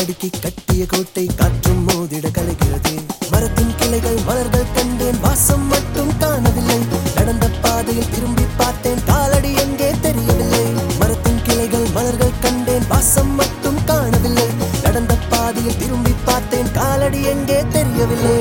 அடுக்கி கட்டிய கோட்டை காற்றும் மோதிட கலைகிறது. மரத்தின் கிளைகள் மலர்கள் கண்டேன், வாசம் மட்டும் காணவில்லை. நடந்த பாதையில் திரும்பி பார்த்தேன், காலடி எங்கே தெரியவில்லை. மரத்தின் கிளைகள் மலர்கள் கண்டேன், வாசம் மட்டும் காணவில்லை. நடந்த பாதையில் திரும்பி பார்த்தேன், காலடி எங்கே தெரியவில்லை.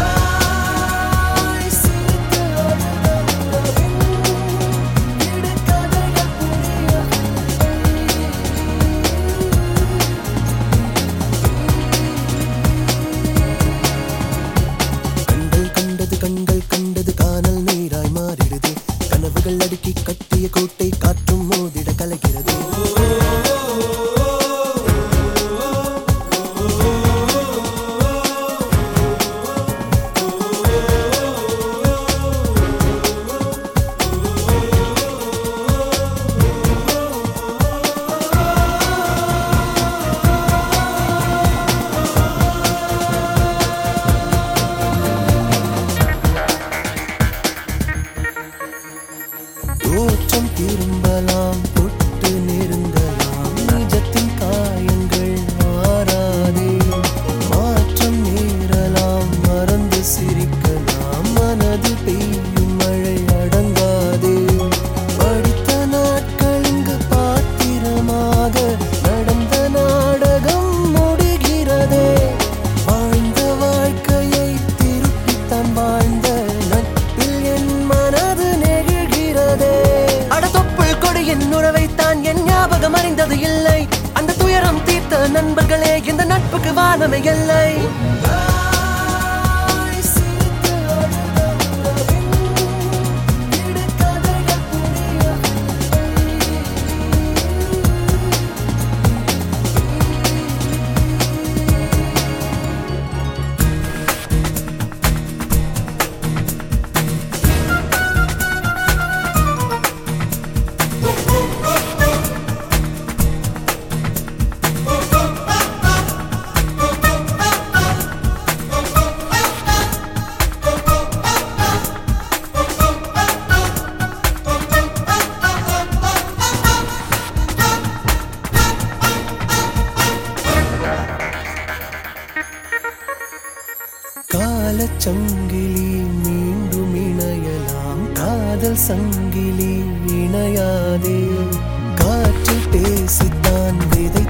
கண்கள் கண்டது காணல் நீராய் மாறிடுது. கனவுகள் அடுக்கி கட்டிய கோட்டை காற்றும் மோதிட கலைகிறது. தோற்றம் திரும்பலாம், தொட்டு நெருங்கலாம், நிஜத்தின் காயங்கள் மாறாதே. மாற்றம் நேரலாம், மறந்து சிரிக்கலாம், மனது பெய்யும் மழை அடங்காதே. படித்த நாட்கள் இங்கு பாத்திரமாக, நடந்த நாடகம் முடிகிறதே. வாழ்ந்த வாழ்க்கையை திருப்பித்தான் வாழ்ந்த நட்பில் என் மனது என் உறவைத்தான் என் ஞாபகம் அறிந்தது இல்லை. அந்த துயரம் தீர்த்த நண்பர்களே, இந்த நட்புக்கு வானமே இல்லை. காலச்சங்கிலி மீண்டும் இணையலாம், காதல் சங்கிலி இணையாதே. காற்றில் பேசித்தான் விதை